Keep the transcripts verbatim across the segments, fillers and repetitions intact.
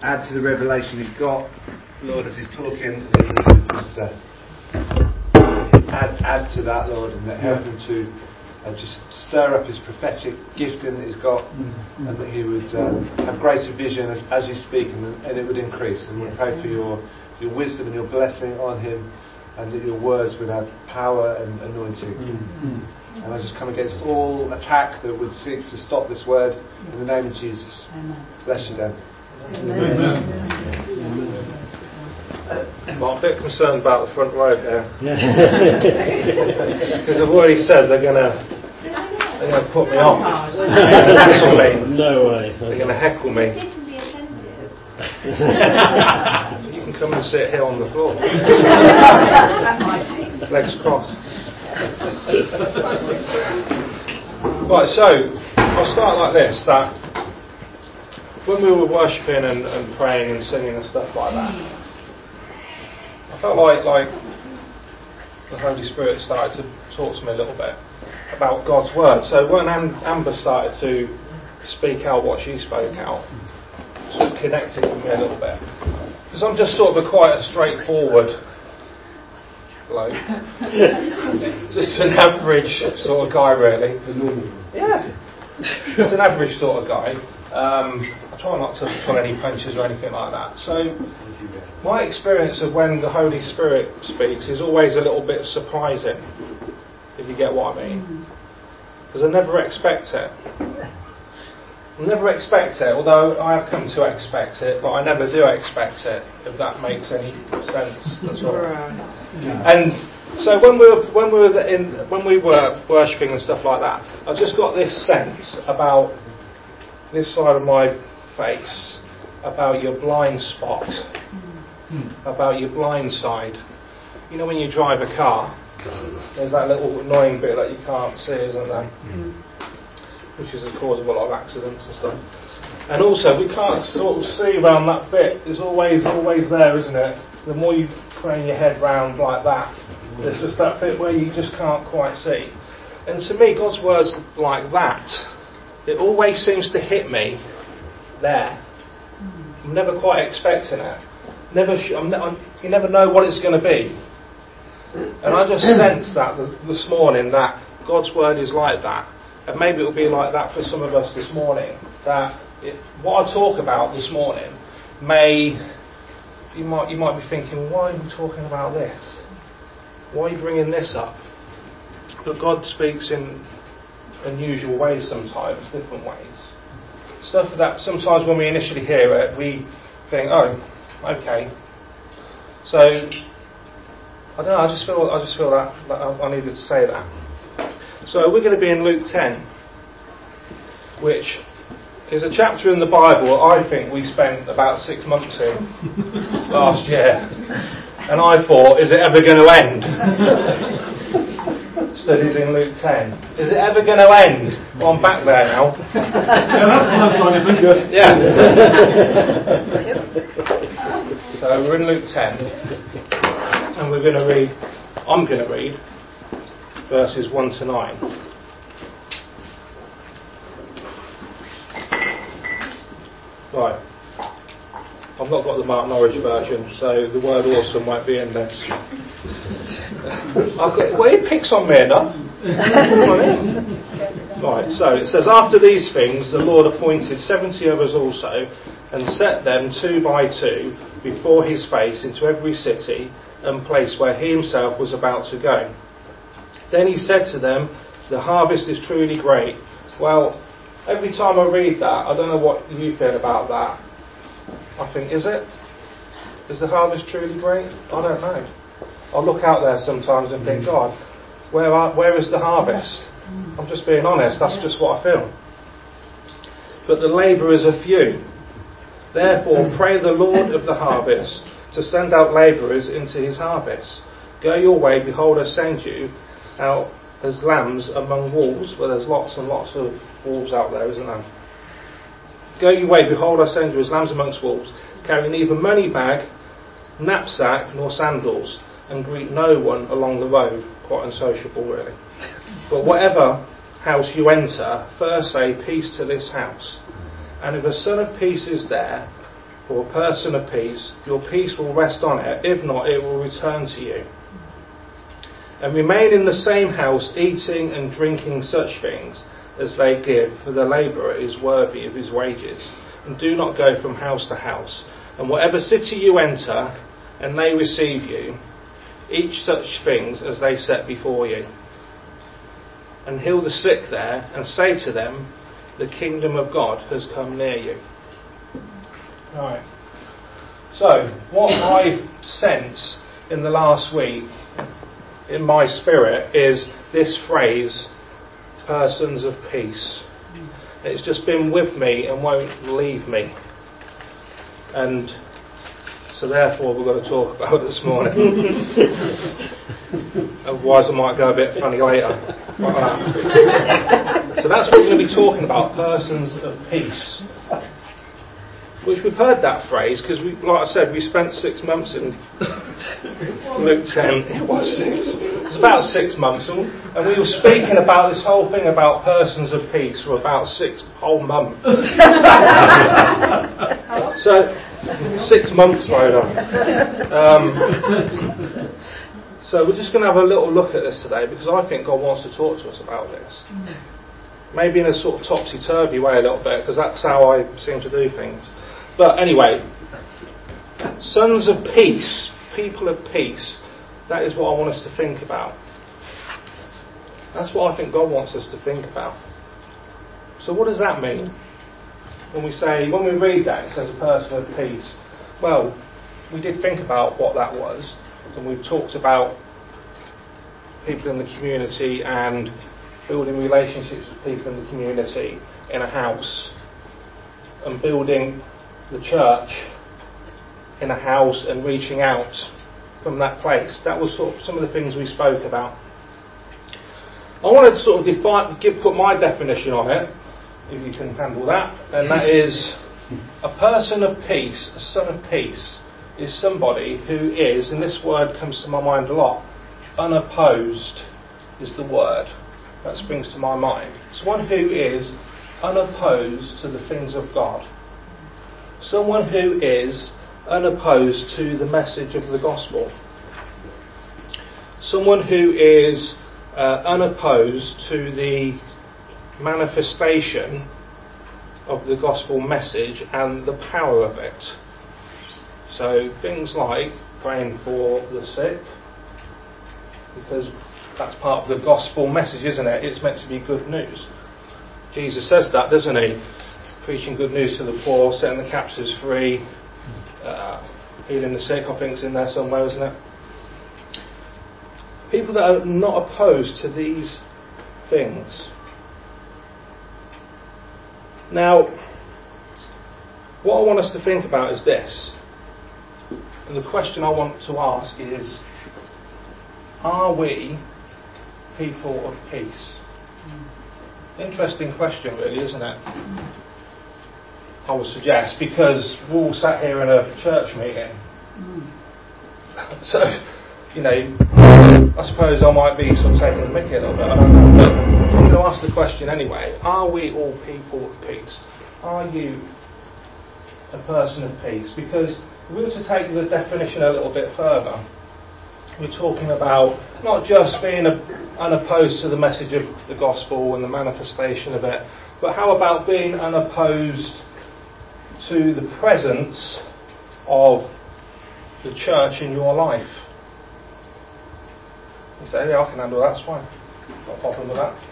add to the revelation he's got, Lord, as he's talking, that you would just uh, add, add to that, Lord, and that help him to uh, just stir up his prophetic gifting that he's got, mm-hmm. and that he would uh, have greater vision as, as he's speaking, and, and it would increase. And we pray for your, your wisdom and your blessing on him, and that your words would have power and anointing. Mm-hmm. And I just come against all attack that would seek to stop this word in the name of Jesus. Amen. Bless you, Dan. Amen. Well, I'm a bit concerned about the front row here. Because I've already said they're going to they're going to put me off. Heckle me. No way. They're going to heckle me. You can come and sit here on the floor. Legs crossed. Right, so I'll start like this, that when we were worshipping and, and praying and singing and stuff like that, I felt like like the Holy Spirit started to talk to me a little bit about God's Word. So when Amber started to speak out what she spoke out, sort of connected with me a little bit, because I'm just sort of a quite a straightforward bloke. Just an average sort of guy, really. Yeah. Just an average sort of guy. Um, I try not to pull any punches or anything like that. So, my experience of when the Holy Spirit speaks is always a little bit surprising, if you get what I mean. Because I never expect it. I never expect it, although I have come to expect it, but I never do expect it, if that makes any sense at all. And so when we were when we were in when we were worshipping and stuff like that, I just got this sense about this side of my face, about your blind spot, about your blind side. You know, when you drive a car, there's that little annoying bit that you can't see, isn't there? Which is the cause of a lot of accidents and stuff. And also, we can't sort of see around that bit. It's always always there, isn't it? The more you crane your head round like that, there's just that bit where you just can't quite see. And to me, God's word's like that. It always seems to hit me there. I'm never quite expecting it. Never, sh- I'm ne- I'm, you never know what it's going to be. And I just sense that this morning, that God's word is like that. And maybe it will be like that for some of us this morning. That it, what I talk about this morning may, you might you might be thinking, why are we talking about this? Why are you bringing this up? But God speaks in unusual ways sometimes, different ways. Stuff that sometimes when we initially hear it, we think, oh, okay. So I don't know. I just feel I just feel that, that I, I needed to say that. So we're going to be in Luke ten, which is a chapter in the Bible I think we spent about six months in last year. And I thought, is it ever going to end? Studies in Luke ten. Is it ever going to end? Well, I'm back there now. Yeah. So we're in Luke ten. And we're going to read, I'm going to read, verses one to nine. Right. I've not got the Mark Norwich version, so the word awesome won't be in this. I've got, well, it picks on me enough. Right, so it says, after these things the Lord appointed seventy others also, and set them two by two before his face into every city and place where he himself was about to go. Then he said to them, the harvest is truly great. Well, every time I read that, I don't know what you feel about that. I think, is it? Is the harvest truly great? I don't know. I look out there sometimes and think, God, where are, where is the harvest? I'm just being honest, that's just what I feel. But the labourers are few. Therefore, pray the Lord of the harvest to send out labourers into his harvest. Go your way, behold, I send you out as lambs among wolves. Well, there's lots and lots of wolves out there, isn't there? Go your way, behold, I send you as lambs amongst wolves, carry neither money bag, knapsack, nor sandals, and greet no one along the road. Quite unsociable, really. But whatever house you enter, first say, peace to this house. And if a son of peace is there, or a person of peace, your peace will rest on it. If not, it will return to you. And remain in the same house, eating and drinking such things as they give, for the labourer is worthy of his wages. And do not go from house to house. And whatever city you enter, and they receive you, eat such things as they set before you. And heal the sick there, and say to them, the kingdom of God has come near you. Right. So, what I sense in the last week, in my spirit, is this phrase, persons of peace. It's just been with me and won't leave me. And so therefore we're going to talk about it this morning. Otherwise I might go a bit funny later. Like that. So that's what we're going to be talking about, persons of peace. Which we've heard that phrase because, we, like I said, we spent six months in Luke ten. It was six. It was about six months, and, and we were speaking about this whole thing about persons of peace for about six whole months. So six months, Rhoda. Um, so we're just going to have a little look at this today because I think God wants to talk to us about this. Maybe in a sort of topsy-turvy way a little bit because that's how I seem to do things. But anyway, sons of peace, people of peace, that is what I want us to think about. That's what I think God wants us to think about. So what does that mean? When we say, when we read that, it says a person of peace. Well, we did think about what that was, and we've talked about people in the community and building relationships with people in the community in a house, and building the church in a house and reaching out from that place. That was sort of some of the things we spoke about. I wanted to sort of define, give, put my definition on it, if you can handle that, and that is a person of peace, a son of peace, is somebody who is, and this word comes to my mind a lot, unopposed is the word that springs to my mind. Someone who is unopposed to the things of God. Someone who is unopposed to the message of the gospel. Someone who is uh, unopposed to the manifestation of the gospel message and the power of it. So things like praying for the sick, because that's part of the gospel message, isn't it? It's meant to be good news. Jesus says that, doesn't he? Preaching good news to the poor, setting the captives free, uh, healing the sick, I think it's in there somewhere, isn't it? People that are not opposed to these things. Now, what I want us to think about is this. And the question I want to ask is, are we people of peace? Interesting question, really, isn't it? I would suggest, because we're all sat here in a church meeting. So, you know, I suppose I might be sort of taking the mickey a little bit, I don't know. But I'm going to ask the question anyway. Are we all people of peace? Are you a person of peace? Because if we were to take the definition a little bit further, we're talking about not just being a, unopposed to the message of the gospel and the manifestation of it, but how about being unopposed to the presence of the church in your life? You say, yeah, I can handle that, that's fine. Not a problem with that.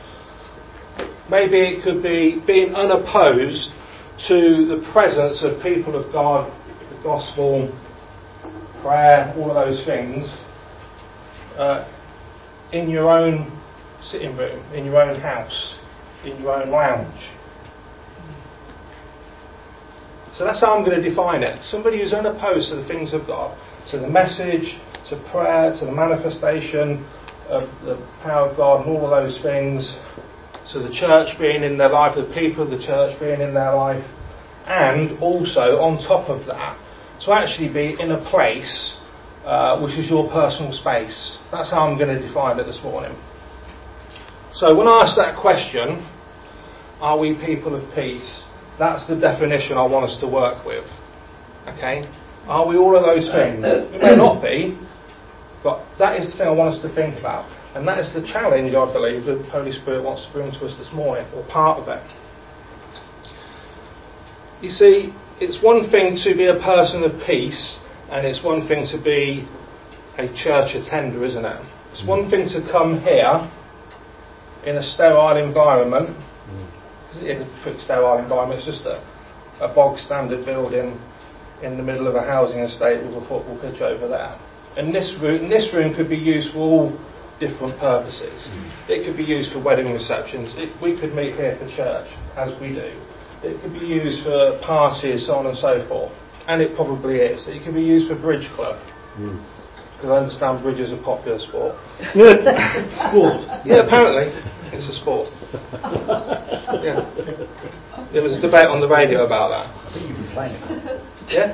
Maybe it could be being unopposed to the presence of people of God, the gospel, prayer, all of those things, uh, in your own sitting room, in your own house, in your own lounge. So that's how I'm going to define it. Somebody who's unopposed to the things of God, to the message, to prayer, to the manifestation of the power of God and all of those things, to the church being in their life, the people of the church being in their life, and also on top of that, to actually be in a place uh, which is your personal space. That's how I'm going to define it this morning. So when I ask that question, are we people of peace? That's the definition I want us to work with. Okay? Are we all of those things? We may not be, but that is the thing I want us to think about. And that is the challenge, I believe, that the Holy Spirit wants to bring to us this morning, or part of it. You see, it's one thing to be a person of peace, and it's one thing to be a church attender, isn't it? It's one thing to come here in a sterile environment. It's a pretty sterile environment. It's just a, a bog standard building in the middle of a housing estate with a football pitch over there. And this room, this room could be used for all different purposes. It could be used for wedding receptions. It, we could meet here for church, as we do. It could be used for parties, so on and so forth. And it probably is. It could be used for bridge club. Because I understand bridge is a popular sport. Sport? Yeah, apparently. It's a sport. Yeah. There was a debate on the radio about that. I think you've been playing it. Yeah?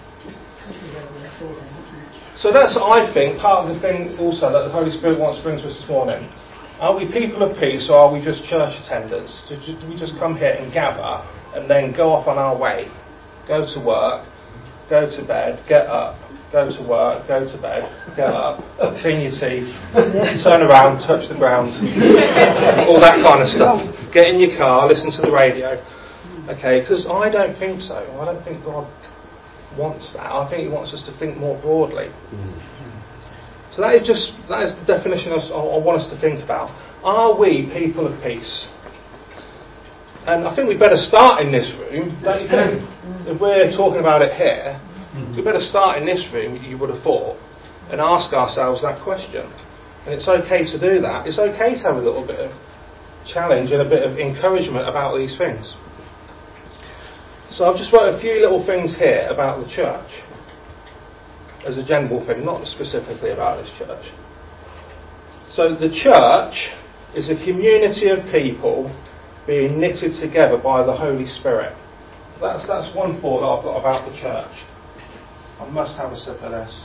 So that's, I think, part of the thing also that the Holy Spirit wants to bring to us this morning. Are we people of peace, or are we just church attenders? Do we just come here and gather and then go off on our way? Go to work, go to bed, get up, go to work, go to bed, get up, clean your teeth, turn around, touch the ground, all that kind of stuff. Get in your car, listen to the radio. Okay, because I don't think so. I don't think God wants that. I think He wants us to think more broadly. So that is just that is the definition I, I want us to think about. Are we people of peace? And I think we better start in this room, don't you think? If we're talking about it here, we better start in this room, you would have thought, and ask ourselves that question. And it's okay to do that. It's okay to have a little bit of challenge and a bit of encouragement about these things. So I've just wrote a few little things here about the church, as a general thing, not specifically about this church. So the church is a community of people being knitted together by the Holy Spirit. That's that's one thought that I've got about the church. I must have a sip of this.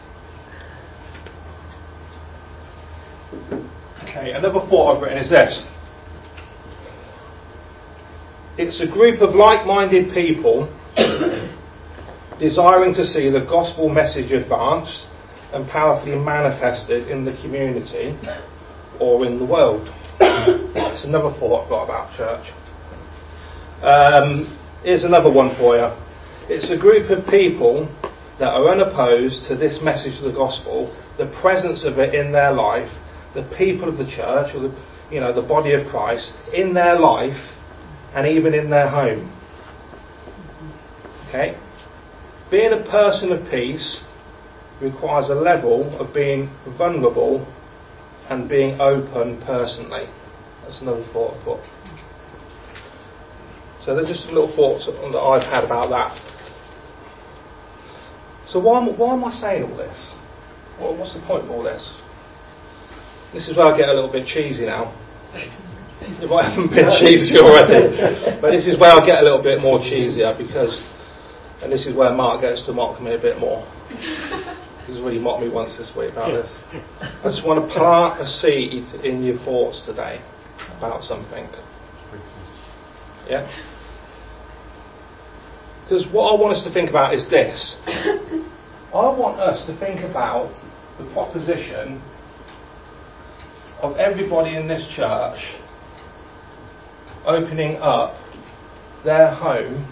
Okay, another thought I've written is this. It's a group of like-minded people desiring to see the gospel message advanced and powerfully manifested in the community or in the world. That's another thought I've got about church. Um, here's another one for you. It's a group of people that are unopposed to this message of the gospel, the presence of it in their life, the people of the church, or the, you know, the body of Christ, in their life and even in their home. Okay? Being a person of peace requires a level of being vulnerable and being open personally. That's another thought I've got. So there's just some little thoughts that I've had about that. So why am, why am I saying all this? What, what's the point of all this? This is where I get a little bit cheesy now. If I haven't been cheesy already. But this is where I get a little bit more cheesier because, and this is where Mark gets to mock me a bit more. He's really mocked me once this week about this. I just want to plant a seed in your thoughts today about something. Yeah? Because what I want us to think about is this. I want us to think about the proposition of everybody in this church opening up their home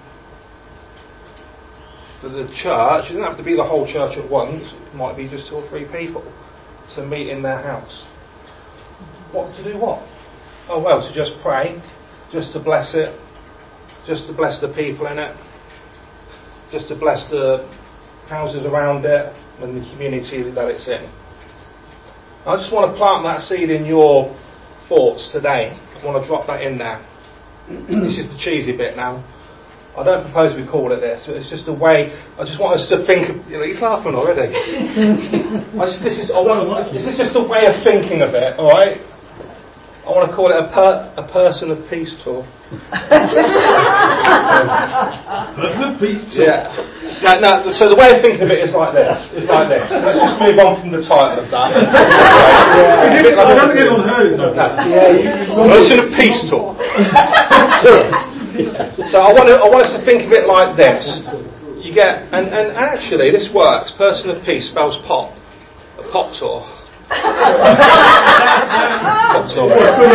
for the church. It doesn't have to be the whole church at once. It might be just two or three people to meet in their house. What to do what? Oh well, to just pray, just to bless it, just to bless the people in it, just to bless the houses around it and the community that it's in. I just want to plant that seed in your thoughts today. I want to drop that in there. This is the cheesy bit now. I don't propose we call it this, but it's just a way. I just want us to think. You know, he's laughing already. I just, this is. I want, this is just a way of thinking of it. All right. I want to call it a per, a person of peace tour. Person of peace tour. Yeah. No, no, so the way of thinking of it is like this. It's like this. Let's just move on from the title of that. I don't think anyone heard it. No. No. Person of peace tour. So I want to, I want us to think of it like this. You get, and, and actually this works. Person of peace spells pop, a pop tour. Pop tour.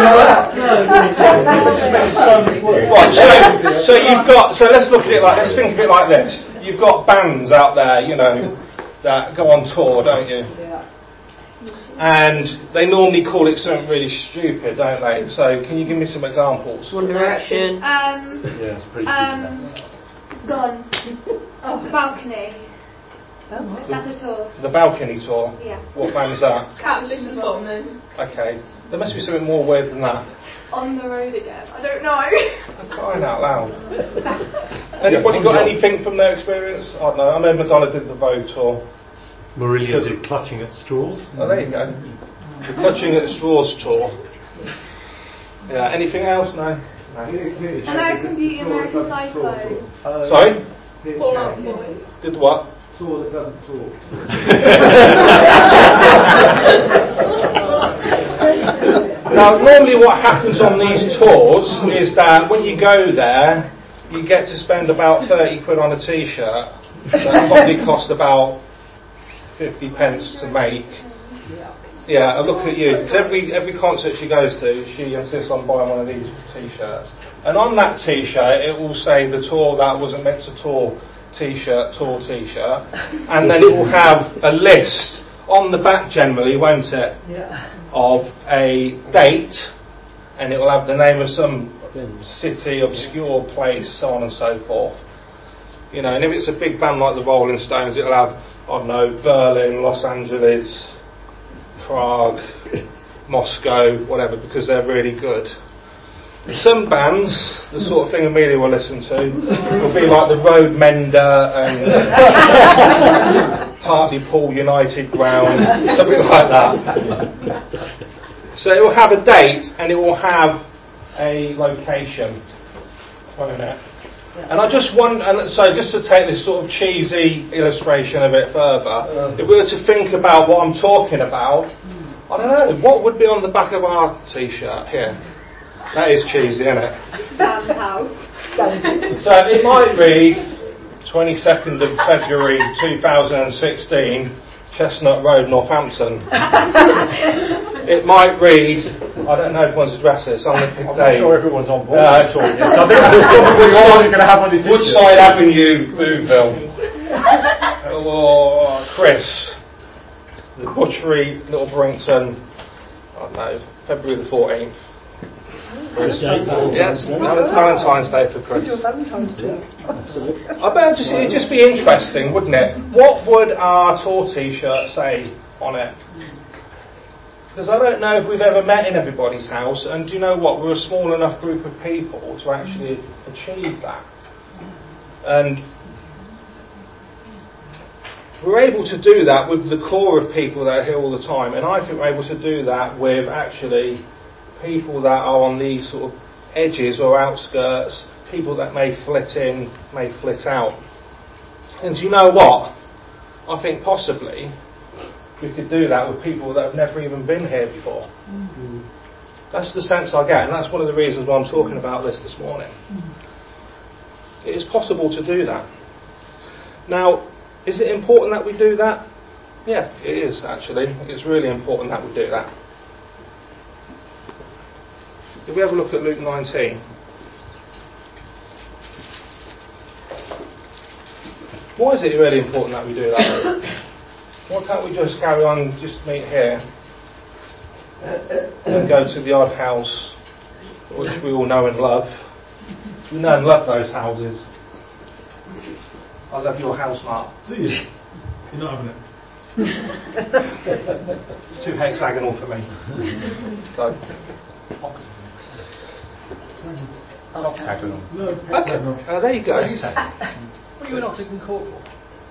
Right, so, so you've got, so let's look at it like, let's think of it like this. You've got bands out there, you know, that go on tour, don't you? And they normally call it something really stupid, don't they? So can you give me some examples? One Direction. Um, Yeah, it's pretty um, Gone. Oh, Balcony. Oh, That's a tour. The Balcony Tour? Yeah. What band's that? Catfish and Bottom. Okay. There must be something more weird than that. On the Road Again. I don't know. I'm crying out loud. Anybody got anything from their experience? I don't know. I know Madonna did the Vogue tour. Marillion did Clutching at Straws. Oh, there you go. The Clutching at Straws tour. Yeah. Anything else? No. No. American Beauty, American Psycho. Sorry? Fall Out Boy. Did what? Tour that doesn't talk. Now, normally what happens on these tours is that when you go there, you get to spend about thirty quid on a t-shirt that probably cost about fifty pence to make. Yeah, I look at you. 'Cause every every concert she goes to, she insists on buying one of these t-shirts. And on that t-shirt, it will say the tour that wasn't meant to tour t-shirt, tour t-shirt. And then it will have a list on the back generally, won't it? Yeah. Of a date, and it will have the name of some city, obscure place, so on and so forth. You know, and if it's a big band like the Rolling Stones, it'll have, I don't know, Berlin, Los Angeles, Prague, Moscow, whatever, because they're really good. Some bands, the sort of thing Amelia will listen to, will be like the Road Mender and Hartlepool United Ground, something like that. So it will have a date and it will have a location, won't it? And I just want, and so just to take this sort of cheesy illustration a bit further, if we were to think about what I'm talking about, I don't know, what would be on the back of our t-shirt here? That is cheesy, isn't it? Sam's house. So it might read twenty-second of February two thousand sixteen, Chestnut Road, Northampton. It might read, I don't know everyone's addresses, I'm going to pick I'm a not date. sure everyone's on board. Uh, at all yet. So I think that's probably all you're going to have on your t-shirt. Woodside Avenue, Booville. Or Chris, the Butchery, Little Brington, I don't know, February the fourteenth. Chris. Yes, no, it's Valentine's Day for Chris. Valentine's Day. Absolutely. I bet just, it'd just be interesting, wouldn't it? What would our tour t-shirt say on it? Because I don't know if we've ever met in everybody's house, and do you know what? We're a small enough group of people to actually achieve that. And we're able to do that with the core of people that are here all the time, and I think we're able to do that with actually people that are on these sort of edges or outskirts, people that may flit in, may flit out. And do you know what? I think possibly we could do that with people that have never even been here before. Mm-hmm. That's the sense I get, and that's one of the reasons why I'm talking about this this morning. Mm-hmm. It is possible to do that. Now, is it important that we do that? Yeah, it is actually. It's really important that we do that. If we have a look at Luke nineteen. Why is it really important that we do that? Why can't we just carry on, just meet here and go to the odd house, which we all know and love? We know and love those houses. I love your house, Mark. Do you? You're not having it. It's too hexagonal for me. So. Octagonal. No, Okay. hexagonal. Uh, there you go. What are you in Octagon Court for?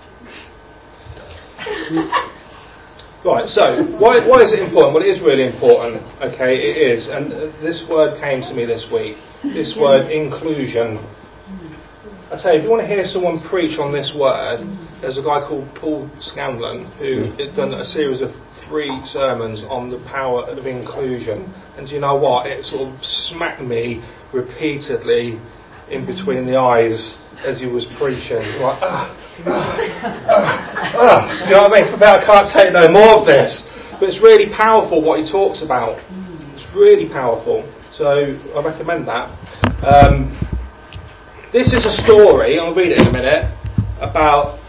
Right, so why why is it important? Well, it is really important. Okay, it is, and uh, this word came to me this week. This word, inclusion. I tell you, if you want to hear someone preach on this word, there's a guy called Paul Scanlon who had done a series of three sermons on the power of inclusion. And do you know what? It sort of smacked me repeatedly in between the eyes as he was preaching. Like, ah, uh, you know what I mean? I can't take no more of this. But it's really powerful what he talks about. It's really powerful. So I recommend that. Um, this is a story, I'll read it in a minute, about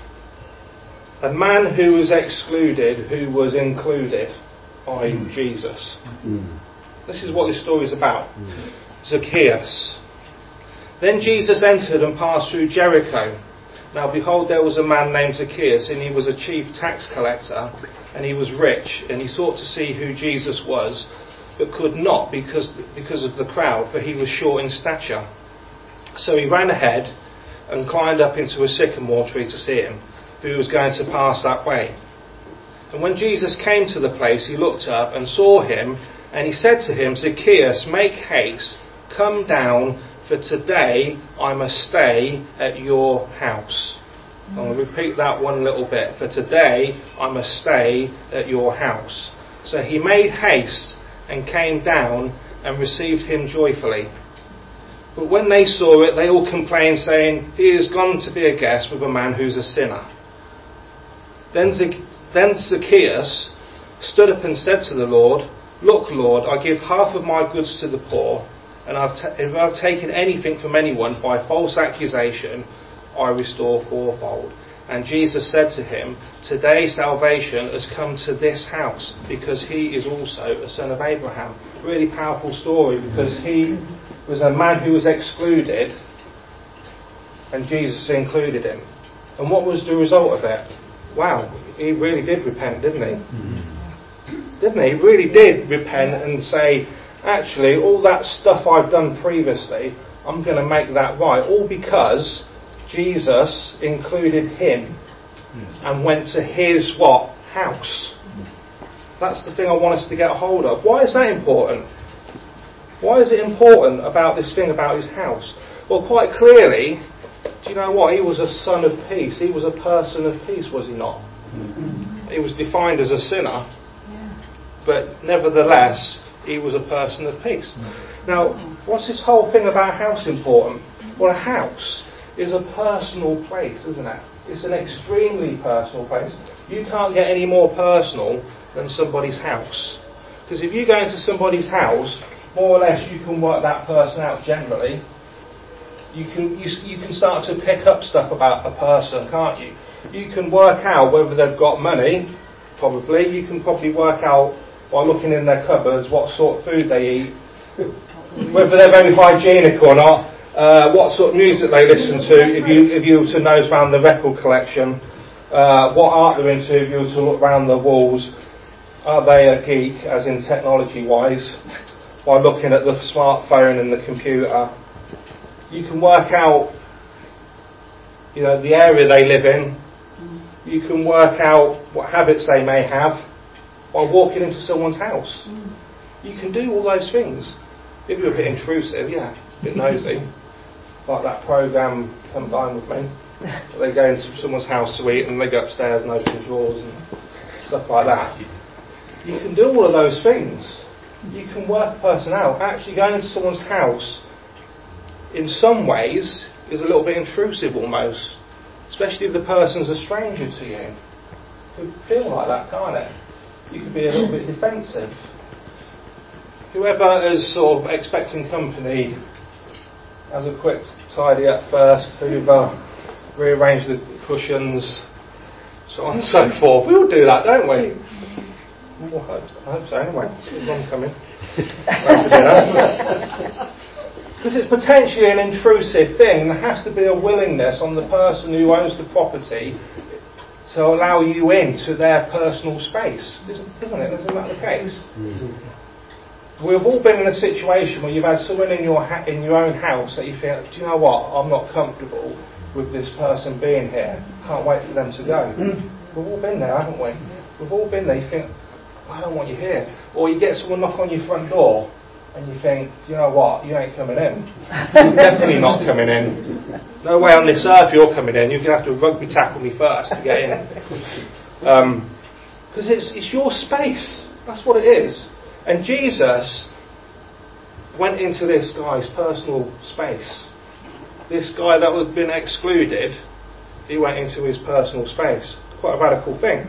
a man who was excluded, who was included by mm. Jesus. Mm. This is what this story is about. Mm. Zacchaeus. Then Jesus entered and passed through Jericho. Now behold, there was a man named Zacchaeus, and he was a chief tax collector, and he was rich, and he sought to see who Jesus was, but could not because, because of the crowd, for he was short in stature. So he ran ahead and climbed up into a sycamore tree to see him, for he was going to pass that way. And when Jesus came to the place, he looked up and saw him, and he said to him, Zacchaeus, make haste, come down, for today I must stay at your house. I'll repeat that one little bit. For today I must stay at your house. So he made haste and came down and received him joyfully. But when they saw it, they all complained, saying, he is gone to be a guest with a man who's a sinner. Then Zacchaeus stood up and said to the Lord, look, Lord, I give half of my goods to the poor, and I've t- if I've taken anything from anyone by false accusation, I restore fourfold. And Jesus said to him, today salvation has come to this house, because he is also a son of Abraham. Really powerful story, because he was a man who was excluded, and Jesus included him. And what was the result of it? Wow, he really did repent, didn't he? Didn't he? He really did repent and say, actually, all that stuff I've done previously, I'm going to make that right. All because Jesus included him and went to his what? House. That's the thing I want us to get a hold of. Why is that important? Why is it important about this thing about his house? Well, quite clearly, do you know what? He was a son of peace. He was a person of peace, was he not? He was defined as a sinner, but nevertheless, he was a person of peace. Now, what's this whole thing about house important? Well, a house is a personal place, isn't it? It's an extremely personal place. You can't get any more personal than somebody's house. Because if you go into somebody's house, more or less you can work that person out generally. You can you, you can start to pick up stuff about a person, can't you? You can work out whether they've got money, probably. You can probably work out by looking in their cupboards what sort of food they eat, whether they're very hygienic or not, uh, what sort of music they listen to, if you if you were to nose round the record collection, uh, what art they're into, if you were to look round the walls. Are they a geek, as in technology-wise, by looking at the smartphone and the computer? You can work out, you know, the area they live in. You can work out what habits they may have by walking into someone's house. You can do all those things. If you're a bit intrusive, yeah, a bit nosy, like that programme Come Dine With Me. They go into someone's house to eat and they go upstairs and open drawers and stuff like that. You can do all of those things. You can work a person out. Actually going into someone's house, in some ways, is a little bit intrusive almost. Especially if the person's a stranger to you. It could feel like that, can't it? You could be a little bit defensive. Whoever is sort of expecting company has a quick tidy up first, hoover, rearrange the cushions, so on and so forth. We all do that, don't we? Well, I, hope, I hope so anyway. I'm coming. Because it's potentially an intrusive thing. There has to be a willingness on the person who owns the property to allow you into their personal space, isn't, isn't it? Isn't that the case? Mm-hmm. We've all been in a situation where you've had someone in your ha- in your own house that you think, do you know what? I'm not comfortable with this person being here. Can't wait for them to go. Mm-hmm. We've all been there, haven't we? We've all been there. You think, I don't want you here. Or you get someone knock on your front door and you think, do you know what? You ain't coming in. You're definitely not coming in. No way on this earth you're coming in. You're going to have to rugby tackle me first to get in. Because um, it's, it's your space. That's what it is. And Jesus went into this guy's personal space. This guy that had been excluded, he went into his personal space. Quite a radical thing.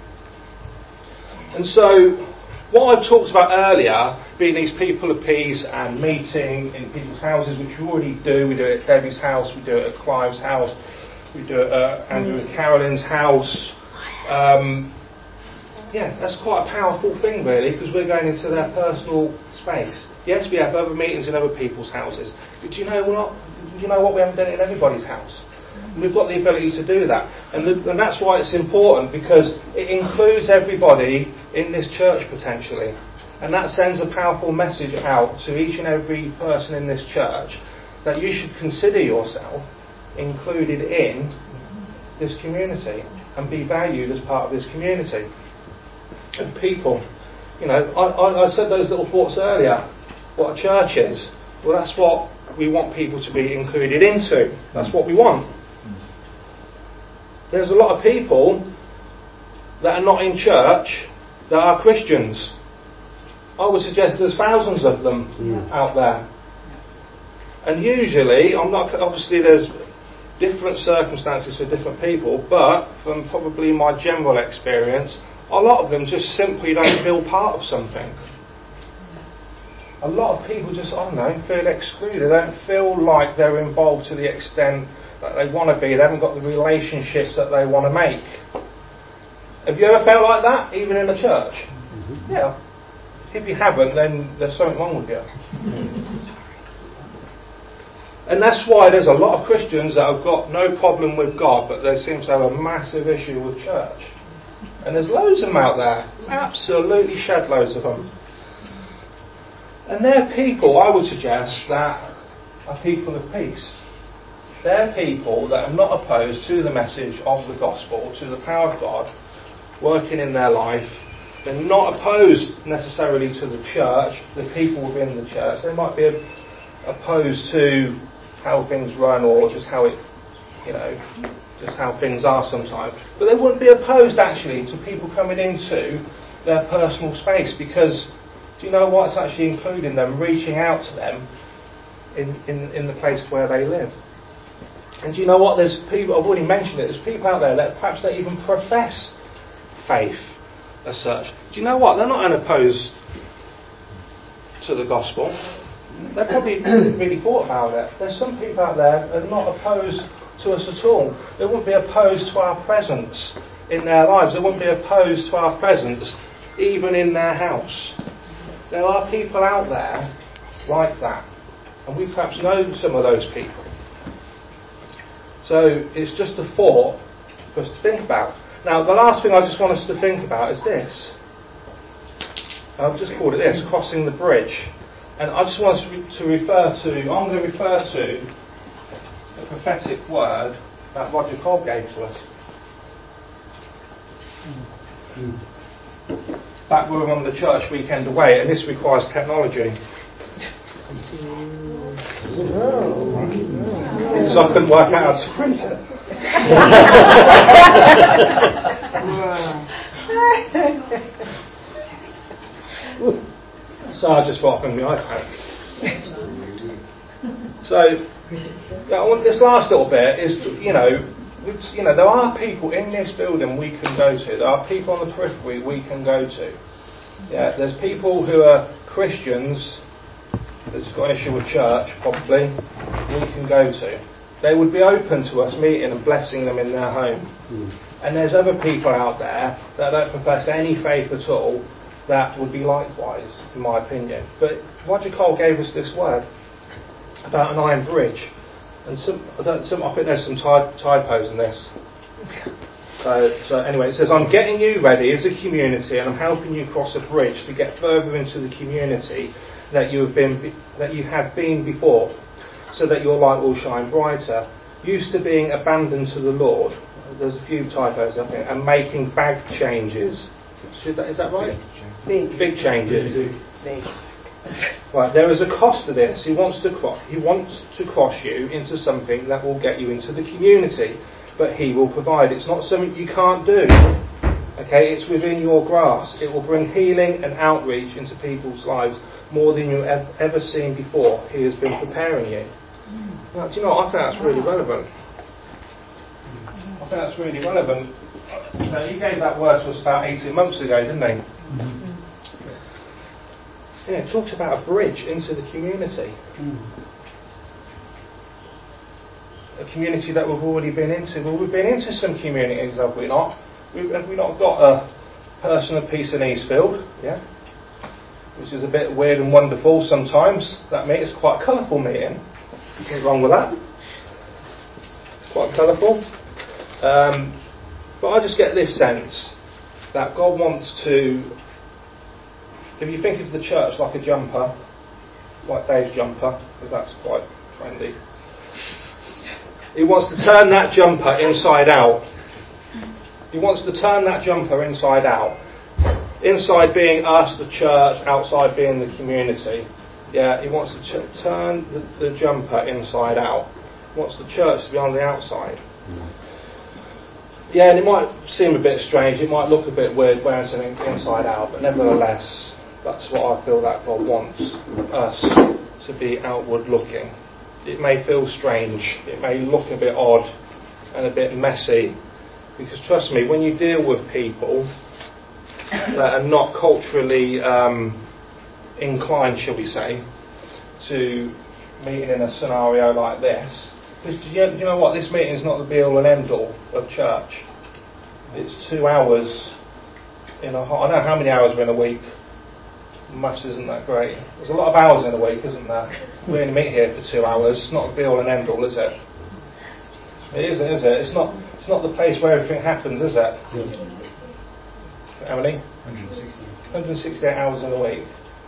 And so, what I've talked about earlier, being these people of peace and meeting in people's houses, which we already do. We do it at Debbie's house, we do it at Clive's house, we do it at Andrew and Carolyn's house. Um, yeah, that's quite a powerful thing, really, because we're going into their personal space. Yes, we have other meetings in other people's houses. But do you know what? Do you know what? We haven't done it in everybody's house. And we've got the ability to do that. And, the, and that's why it's important, because it includes everybody in this church potentially. And that sends a powerful message out to each and every person in this church that you should consider yourself included in this community and be valued as part of this community of people. You know, I, I, I said those little thoughts earlier. What a church is. Well, that's what we want people to be included into. That's what we want. There's a lot of people that are not in church that are Christians. I would suggest there's thousands of them yeah. out there. And usually, I'm not obviously there's different circumstances for different people, but from probably my general experience, a lot of them just simply don't feel part of something. A lot of people just, I don't know, feel excluded. They don't feel like they're involved to the extent that they want to be. They haven't got the relationships that they want to make. Have you ever felt like that, even in a church? Mm-hmm. Yeah. If you haven't, then there's something wrong with you. And that's why there's a lot of Christians that have got no problem with God, but they seem to have a massive issue with church. And there's loads of them out there. Absolutely shed loads of them. And they're people, I would suggest, that are people of peace. They're people that are not opposed to the message of the gospel, to the power of God working in their life. They're not opposed necessarily to the church, the people within the church. They might be opposed to how things run or just how it, you know, just how things are sometimes. But they wouldn't be opposed actually to people coming into their personal space, because do you know what? It's actually including them, reaching out to them in, in, in the place where they live. And do you know what? There's people, I've already mentioned it, there's people out there that perhaps don't even profess faith as such. Do you know what? They're not unopposed to the gospel. They probably haven't really thought about it. There's some people out there that are not opposed to us at all. They wouldn't be opposed to our presence in their lives. They wouldn't be opposed to our presence even in their house. There are people out there like that. And we perhaps know some of those people. So it's just a thought for us to think about. Now, the last thing I just want us to think about is this. I've just called it this, crossing the bridge. And I just want us to refer to, I'm going to refer to a prophetic word that Roger Cole gave to us. Back when we were on the church weekend away, and this requires technology. Because I couldn't work out how to print it. So I just thought I'd bring my iPad. So this last little bit is, you know, you know, there are people in this building we can go to. There are people on the periphery we can go to. Yeah, there's people who are Christians that's got an issue with church, probably, we can go to. They would be open to us meeting and blessing them in their home. Mm. And there's other people out there that don't profess any faith at all that would be likewise, in my opinion. But Roger Cole gave us this word about an iron bridge. And some, I, don't, some, I think there's some ty- typos in this. So, so anyway, it says, I'm getting you ready as a community and I'm helping you cross a bridge to get further into the community that you have been, that you have been before, so that your light will shine brighter. Used to being abandoned to the Lord. There's a few typos, I think. And making bag changes. Should that, is that right? Big. Big changes. Big. Right, there is a cost to this. He wants to cross. He wants to cross you into something that will get you into the community, but he will provide. It's not something you can't do. Okay, it's within your grasp. It will bring healing and outreach into people's lives more than you've ever, ever seen before. He has been preparing you. Now, do you know what? I think that's really relevant. think that's really relevant. You know, he gave that word to us about eighteen months ago, didn't he? Mm-hmm. Yeah, it talks about a bridge into the community. Mm. A community that we've already been into. Well, we've been into some communities, have we not? We've, have we not got a person of peace in Eastfield? Yeah. Which is a bit weird and wonderful sometimes. That meeting is quite a colourful meeting. Nothing wrong with that. It's quite colourful. Um, but I just get this sense that God wants to, if you think of the church like a jumper, like Dave's jumper, because that's quite trendy, He wants to turn that jumper inside out. He wants to turn that jumper inside out. Inside being us, the church, outside being the community. Yeah, he wants to ch- turn the, the jumper inside out. He wants the church to be on the outside. Yeah, and it might seem a bit strange, it might look a bit weird wearing something inside out, but nevertheless, that's what I feel that God wants us to be outward looking. It may feel strange, it may look a bit odd and a bit messy, because trust me, when you deal with people that are not culturally um, inclined, shall we say, to meeting in a scenario like this, because do you, you know what, this meeting is not the be all and end all of church. It's two hours in a I don't know how many hours are in a week. Maths isn't that great. There's a lot of hours in a week, isn't there? We only meet here for two hours. It's not the be all and end all, is it? It isn't, is it? It's not. It's not the place where everything happens, is it? Yeah. How many? one hundred sixty. one hundred sixty-eight hours in a week.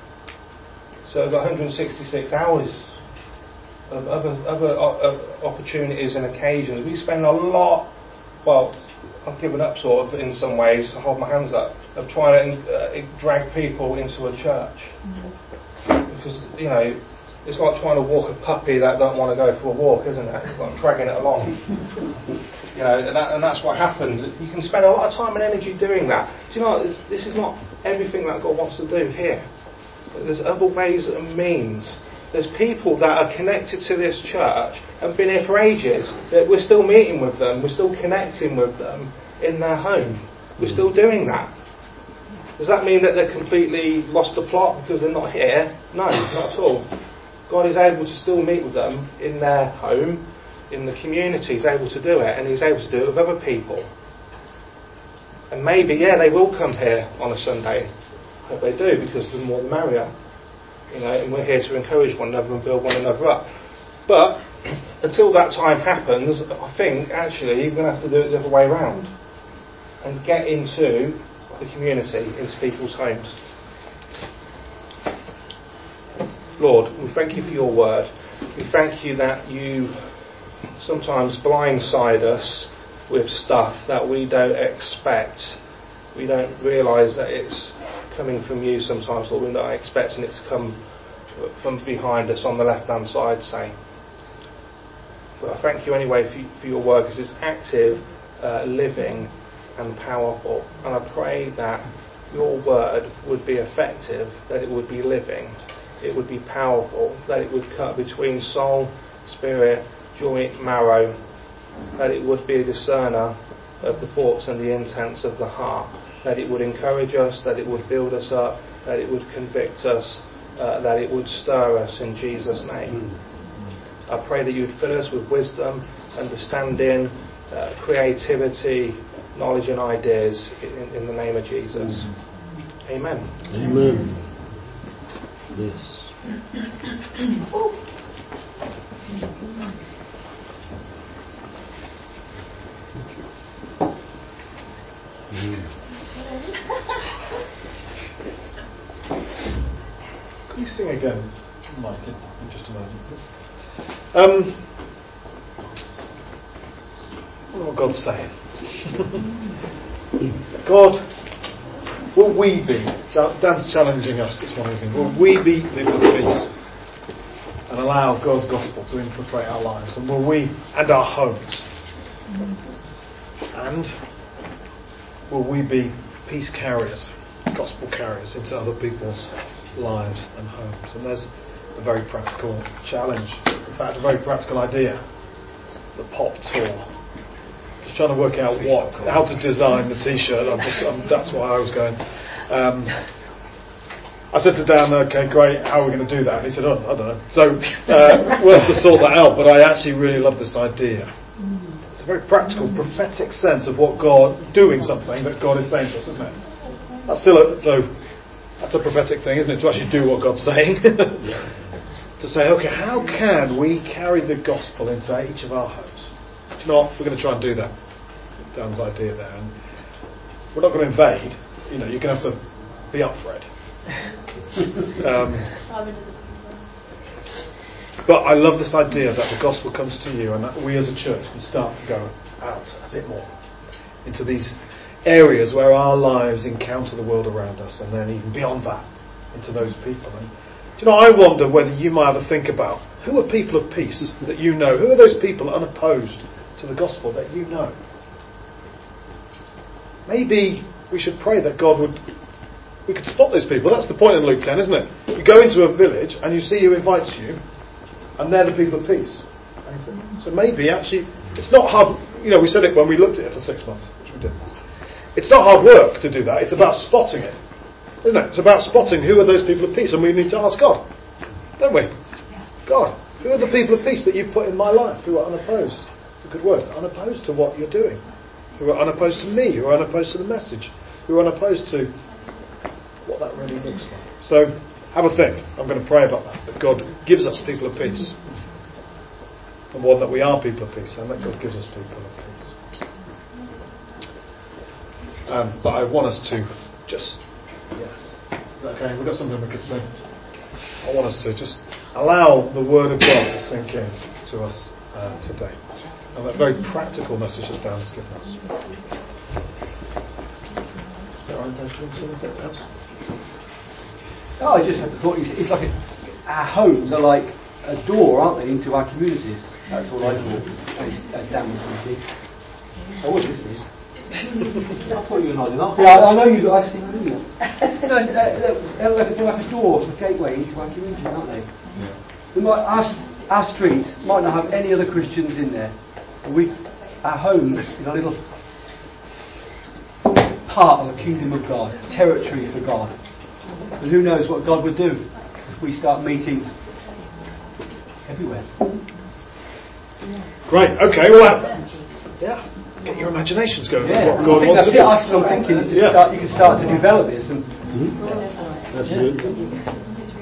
So we've got one hundred sixty-six hours of other, other uh, opportunities and occasions. We spend a lot. Well, I've given up sort of in some ways. I hold my hands up of trying to uh, drag people into a church, mm-hmm. because you know it's like trying to walk a puppy that don't want to go for a walk, isn't it? It's like dragging it along. You know, and, that, and that's what happens. You can spend a lot of time and energy doing that. Do you know, this, this is not everything that God wants to do here. There's other ways and means. There's people that are connected to this church and been here for ages. That we're still meeting with them. We're still connecting with them in their home. We're still doing that. Does that mean that they're completely lost the plot because they're not here? No, not at all. God is able to still meet with them in their home, in the community. He's able to do it, and He's able to do it with other people. And maybe, yeah, they will come here on a Sunday. I hope they do, because the more the merrier. You know, and we're here to encourage one another and build one another up. But until that time happens, I think actually you're going to have to do it the other way around and get into the community, into people's homes. Lord, we thank you for your word. We thank you that you sometimes blindside us with stuff that we don't expect. We don't realise that it's coming from you sometimes, Lord. We're not expecting it to come from behind us on the left-hand side, say. But I thank you anyway for, for your word, because it's active, uh, living and powerful. And I pray that your word would be effective, that it would be living, it would be powerful, that it would cut between soul, spirit, joint, marrow, that it would be a discerner of the thoughts and the intents of the heart, that it would encourage us, that it would build us up, that it would convict us, uh, that it would stir us in Jesus' name. I pray that you would fill us with wisdom, understanding, uh, creativity, knowledge and ideas in, in the name of Jesus. Amen. Amen. Yes. Can you sing again, Mike, in, in just a moment? Um, what will God say? God, will we be, Dan's challenging us this morning, isn't he? Will we be live with peace and allow God's gospel to infiltrate our lives? And will we, and our homes? And will we be peace carriers, gospel carriers into other people's lives and homes? And there's a very practical challenge, in fact a very practical idea that popped or was trying to work out what, how to design the T-shirt. I'm just, I'm, that's why I was going. Um, I said to Dan, okay, great, how are we going to do that? And he said, oh, I don't know. So uh, we'll have to sort that out, but I actually really love this idea. It's a very practical, prophetic sense of what God, doing something that God is saying to us, isn't it? That's still a, so that's a prophetic thing, isn't it? To actually do what God's saying. To say, okay, how can we carry the gospel into each of our homes? Do you know what? We're going to try and do that. Dan's idea there. And we're not going to invade. You know, you're going to have to be up for it. Um, but I love this idea that the gospel comes to you and that we as a church can start to go out a bit more into these areas where our lives encounter the world around us, and then even beyond that into those people. And do you know, I wonder whether you might have a think about who are people of peace that you know? Who are those people unopposed to the gospel that you know? Maybe we should pray that God would, we could spot those people. That's the point in Luke ten, isn't it? You go into a village and you see who invites you, and they're the people of peace. So maybe actually, it's not hard. You know, we said it when we looked at it for six months, which we did. It's not hard work to do that. It's about spotting it, isn't it? It's about spotting who are those people of peace, and we need to ask God, don't we? God, who are the people of peace that you've put in my life who are unopposed? It's a good word. Unopposed to what you're doing. Who are unopposed to me, who are unopposed to the message, who are unopposed to what that really looks like. So, have a think. I'm going to pray about that, that God gives us people of peace. And one, that we are people of peace, and that God gives us people of peace. Um, but I want us to just, yeah, is that okay? We've got something we could sing. I want us to just allow the Word of God to sink in to us uh, today. And that very practical message that Dan's given us. Is that right, Dan? Do you want to say anything else? Oh, I just had the thought, it's, it's like a, our homes are like a door, aren't they, into our communities. That's all I thought, as, as Dan was speaking. I was listening. I thought you were nodding off. Yeah, I know you, I see you. You know, they're, they're, like, they're like a door, a gateway into our communities, aren't they? Yeah. We might, our, our streets might not have any other Christians in there. We, our homes is a little part of the kingdom of God, territory for God. And who knows what God would do if we start meeting everywhere. Great, okay, well, yeah, get your imaginations going. Yeah, What God I think wants that's to it. do. I was thinking you can, Yeah. start, you can start to develop this. And Absolutely.